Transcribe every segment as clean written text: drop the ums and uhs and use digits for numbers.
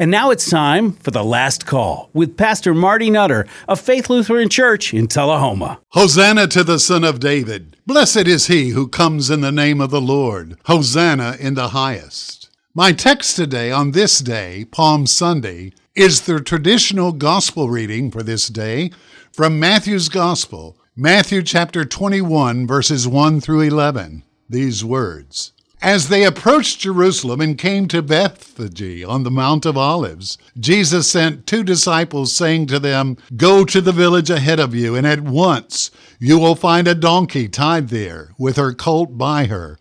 And now it's time for The Last Call with Pastor Marty Nutter of Faith Lutheran Church in Tullahoma. Hosanna to the Son of David. Blessed is he who comes in the name of the Lord. Hosanna in the highest. My text today on this day, Palm Sunday, is the traditional gospel reading for this day from Matthew's Gospel, Matthew chapter 21, verses 1 through 11. These words. As they approached Jerusalem and came to Bethphage on the Mount of Olives, Jesus sent 2 disciples, saying to them, "Go to the village ahead of you, and at once you will find a donkey tied there, with her colt by her.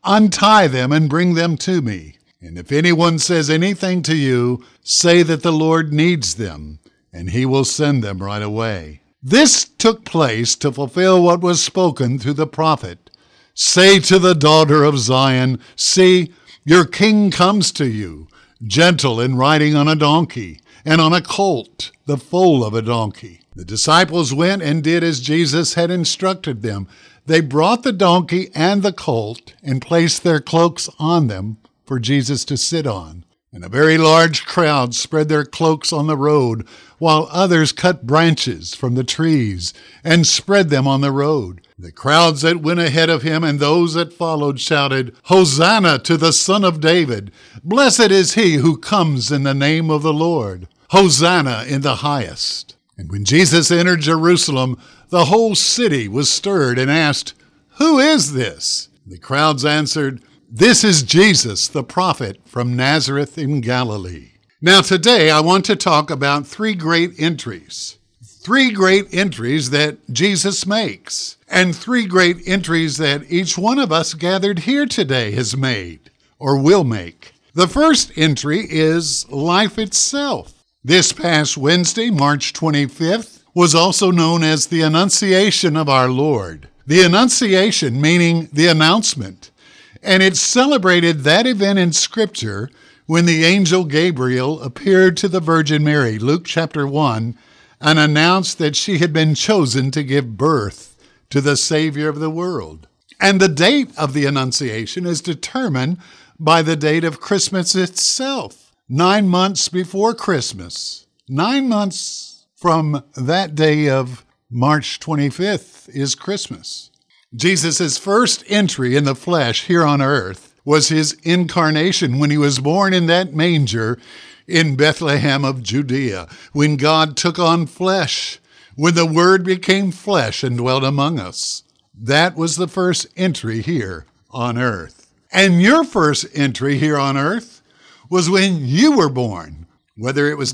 Untie them and bring them to me. And if anyone says anything to you, say that the Lord needs them, and he will send them right away." This took place to fulfill what was spoken through the prophet. Say to the daughter of Zion, see, your king comes to you, gentle and riding on a donkey, and on a colt, the foal of a donkey. The disciples went and did as Jesus had instructed them. They brought the donkey and the colt and placed their cloaks on them for Jesus to sit on. And a very large crowd spread their cloaks on the road, while others cut branches from the trees and spread them on the road. The crowds that went ahead of him and those that followed shouted, "Hosanna to the Son of David! Blessed is he who comes in the name of the Lord! Hosanna in the highest!" And when Jesus entered Jerusalem, the whole city was stirred and asked, "Who is this?" The crowds answered, "This is Jesus, the prophet from Nazareth in Galilee." Now today I want to talk about 3 great entries. 3 great entries that Jesus makes, and 3 great entries that each one of us gathered here today has made, or will make. The first entry is life itself. This past Wednesday, March 25th, was also known as the Annunciation of our Lord. The Annunciation meaning the announcement. And it celebrated that event in Scripture when the angel Gabriel appeared to the Virgin Mary, Luke chapter 1, and announced that she had been chosen to give birth to the Savior of the world. And the date of the Annunciation is determined by the date of Christmas itself, 9 months before Christmas. 9 months from that day of March 25th is Christmas. Jesus' first entry in the flesh here on earth was his incarnation when he was born in that manger in Bethlehem of Judea, when God took on flesh, when the Word became flesh and dwelt among us. That was the first entry here on earth. And your first entry here on earth was when you were born, whether it was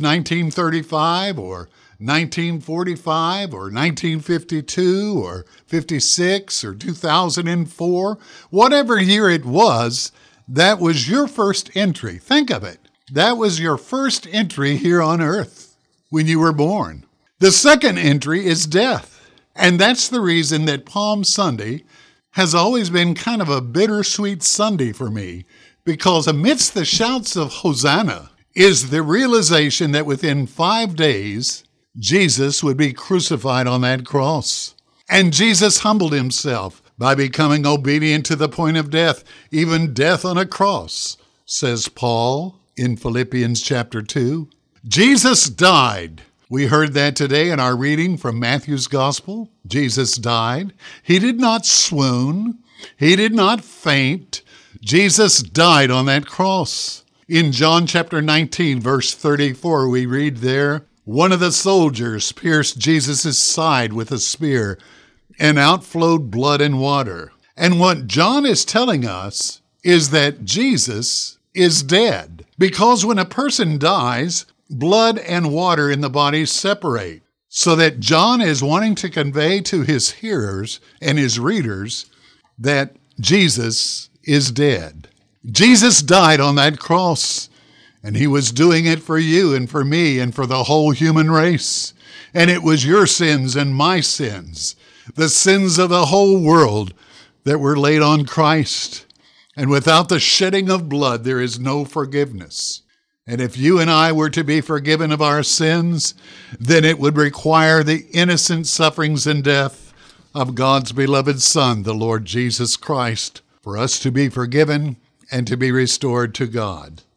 1935 or 1945 or 1952 or 56 or 2004, whatever year it was, that was your first entry. Think of it. That was your first entry here on earth when you were born. The second entry is death. And that's the reason that Palm Sunday has always been kind of a bittersweet Sunday for me, because amidst the shouts of Hosanna is the realization that within 5 days, Jesus would be crucified on that cross. And Jesus humbled himself by becoming obedient to the point of death, even death on a cross, says Paul in Philippians chapter 2. Jesus died. We heard that today in our reading from Matthew's Gospel. Jesus died. He did not swoon. He did not faint. Jesus died on that cross. In John chapter 19, verse 34, we read there, one of the soldiers pierced Jesus' side with a spear, and out flowed blood and water. And what John is telling us is that Jesus is dead. Because when a person dies, blood and water in the body separate. So that John is wanting to convey to his hearers and his readers that Jesus is dead. Jesus died on that cross, and he was doing it for you and for me and for the whole human race. And it was your sins and my sins, the sins of the whole world, that were laid on Christ. And without the shedding of blood, there is no forgiveness. And if you and I were to be forgiven of our sins, then it would require the innocent sufferings and death of God's beloved Son, the Lord Jesus Christ, for us to be forgiven and to be restored to God.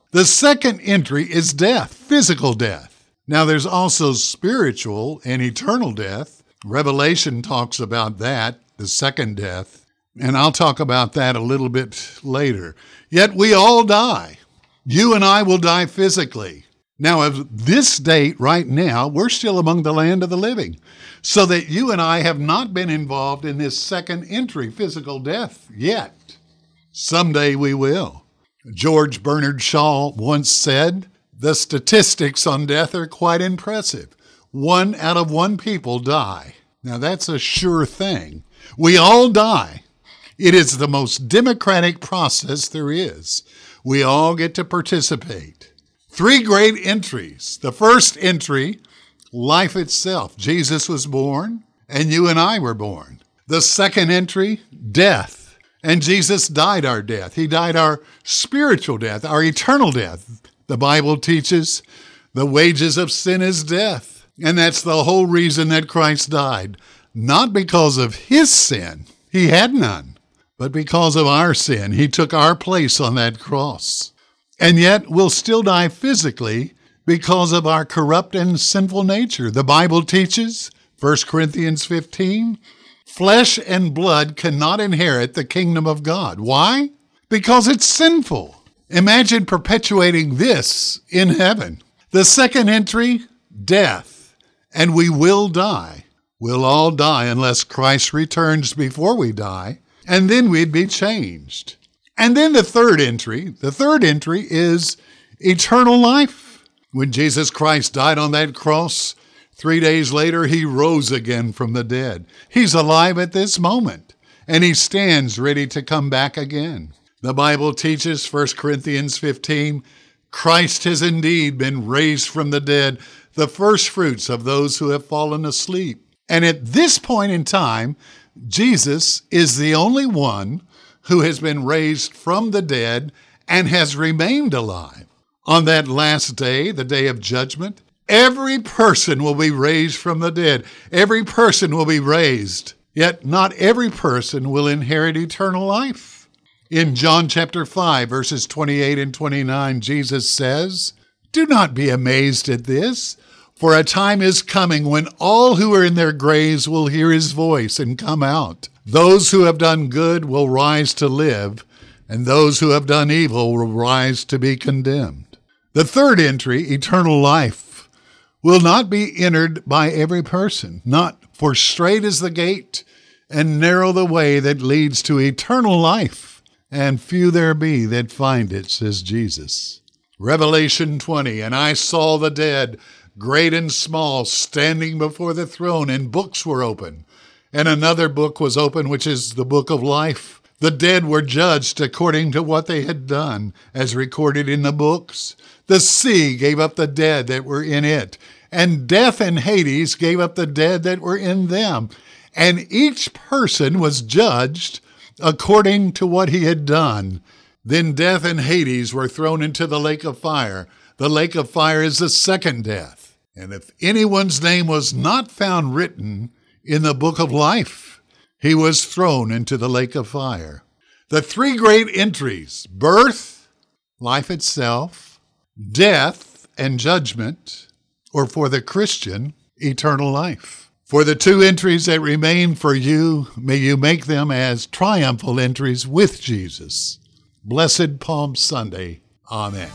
The second entry is death, physical death. Now there's also spiritual and eternal death. Revelation talks about that, the second death, and I'll talk about that a little bit later. Yet we all die. You and I will die physically. Now, of this date right now, we're still among the land of the living, so that you and I have not been involved in this second entry, physical death, yet. Someday we will. George Bernard Shaw once said, "The statistics on death are quite impressive. 1 out of 1 people die." Now, that's a sure thing. We all die. It is the most democratic process there is. We all get to participate. 3 great entries. The first entry, life itself. Jesus was born, and you and I were born. The second entry, death. And Jesus died our death. He died our spiritual death, our eternal death. The Bible teaches the wages of sin is death. And that's the whole reason that Christ died. Not because of his sin. He had none. But because of our sin. He took our place on that cross. And yet we'll still die physically because of our corrupt and sinful nature. The Bible teaches, 1 Corinthians 15, flesh and blood cannot inherit the kingdom of God. Why? Because it's sinful. Imagine perpetuating this in heaven. The second entry, death. And we will die. We'll all die unless Christ returns before we die. And then we'd be changed. And then the third entry is eternal life. When Jesus Christ died on that cross, 3 days later, he rose again from the dead. He's alive at this moment, and he stands ready to come back again. The Bible teaches, 1 Corinthians 15, Christ has indeed been raised from the dead, the first fruits of those who have fallen asleep. And at this point in time, Jesus is the only one who has been raised from the dead and has remained alive. On that last day, the day of judgment, every person will be raised from the dead. Every person will be raised. Yet not every person will inherit eternal life. In John chapter 5, verses 28 and 29, Jesus says, "Do not be amazed at this, for a time is coming when all who are in their graves will hear his voice and come out. Those who have done good will rise to live, and those who have done evil will rise to be condemned." The third entry, eternal life, will not be entered by every person. Not, for straight is the gate, and narrow the way that leads to eternal life, and few there be that find it, says Jesus. Revelation 20, "And I saw the dead, great and small, standing before the throne, and books were open. And another book was open, which is the book of life. The dead were judged according to what they had done, as recorded in the books. The sea gave up the dead that were in it, and death and Hades gave up the dead that were in them. And each person was judged according to what he had done. Then death and Hades were thrown into the lake of fire. The lake of fire is the second death. And if anyone's name was not found written in the book of life, he was thrown into the lake of fire." The 3 great entries, birth, life itself, death, and judgment, or for the Christian, eternal life. For the 2 entries that remain for you, may you make them as triumphal entries with Jesus. Blessed Palm Sunday. Amen.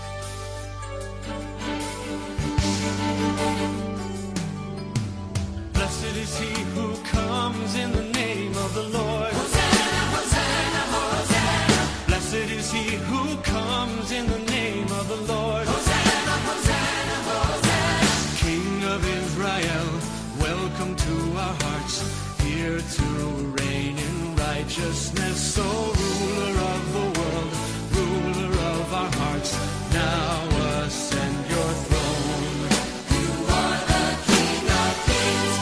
Righteousness, O ruler of the world, ruler of our hearts, now ascend your throne. You are the King of Kings,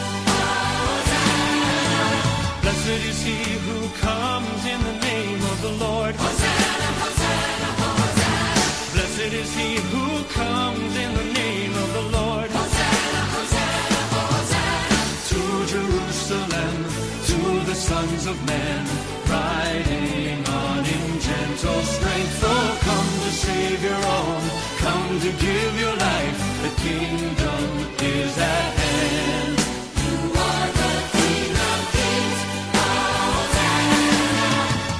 Hosanna. Blessed is he who comes in the name of the Lord. Hosanna, Hosanna, Hosanna. Blessed is he who comes in the name of the Lord. Hosanna, Hosanna, Hosanna. To Jerusalem, to the sons of men, riding on in gentle strength, oh come the Savior, oh you give your life, the kingdom is at hand. You are the King of Kings, Hosanna.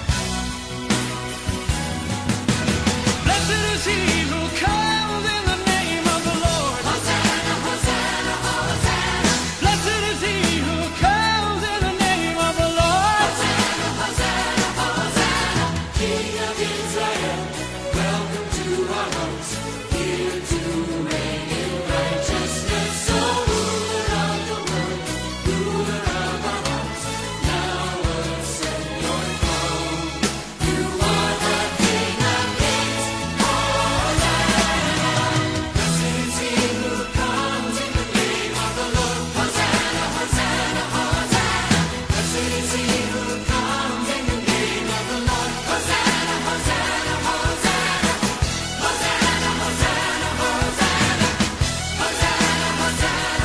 Blessed is he who comes in the name of the Lord. Hosanna, Hosanna, Hosanna. Blessed is he who comes in the name of the Lord. Hosanna, Hosanna, Hosanna. King of Israel, welcome to our hearts. Here to reign in righteousness. So ruler of the world, ruler of our hearts, now ascend your throne. You are the King of Kings, Hosanna. Blessed is he who comes in the name of the Lord. Hosanna, Hosanna, Hosanna. Blessed is he who comes in the name of the Lord. Hosanna, Hosanna, Hosanna. Hosanna, Hosanna, Hosanna. Hosanna, Hosanna,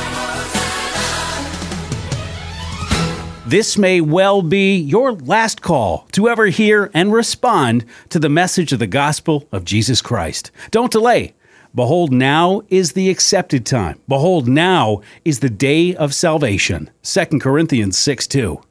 Hosanna. This may well be your last call to ever hear and respond to the message of the gospel of Jesus Christ. Don't delay. Behold, now is the accepted time. Behold, now is the day of salvation. 2 Corinthians 6:2.